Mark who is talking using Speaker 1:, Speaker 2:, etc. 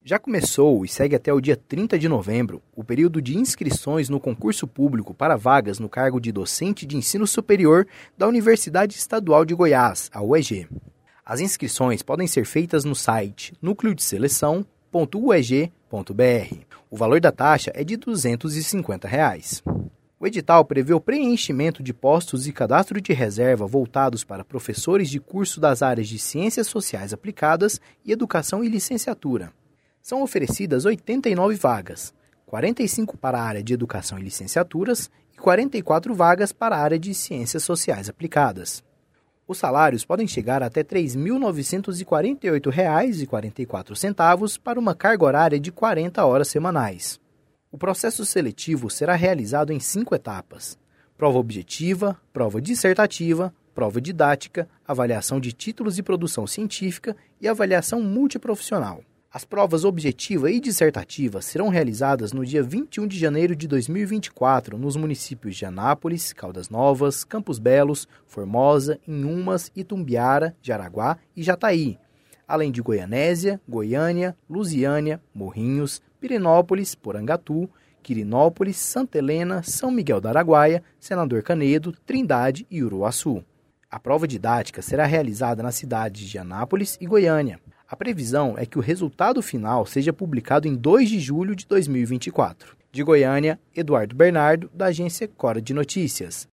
Speaker 1: Já começou e segue até o dia 30 de novembro o período de inscrições no concurso público para vagas no cargo de docente de ensino superior da Universidade Estadual de Goiás, a UEG. As inscrições podem ser feitas no site nucleodeseleção.ueg.br. O valor da taxa é de R$ 250. O edital prevê o preenchimento de postos e cadastro de reserva voltados para professores de curso das áreas de Ciências Sociais Aplicadas e Educação e Licenciatura. São oferecidas 89 vagas, 45 para a área de Educação e Licenciaturas e 44 vagas para a área de Ciências Sociais Aplicadas. Os salários podem chegar até R$ 3.948,44 para uma carga horária de 40 horas semanais. O processo seletivo será realizado em 5 etapas: prova objetiva, prova dissertativa, prova didática, avaliação de títulos e produção científica e avaliação multiprofissional. As provas objetiva e dissertativa serão realizadas no dia 21 de janeiro de 2024 nos municípios de Anápolis, Caldas Novas, Campos Belos, Formosa, Inhumas, Itumbiara, Jaraguá e Jataí, além de Goianésia, Goiânia, Lusiânia, Morrinhos, Pirenópolis, Porangatu, Quirinópolis, Santa Helena, São Miguel da Araguaia, Senador Canedo, Trindade e Uruaçu. A prova didática será realizada nas cidades de Anápolis e Goiânia. A previsão é que o resultado final seja publicado em 2 de julho de 2024. De Goiânia, Eduardo Bernardo, da agência Cora de Notícias.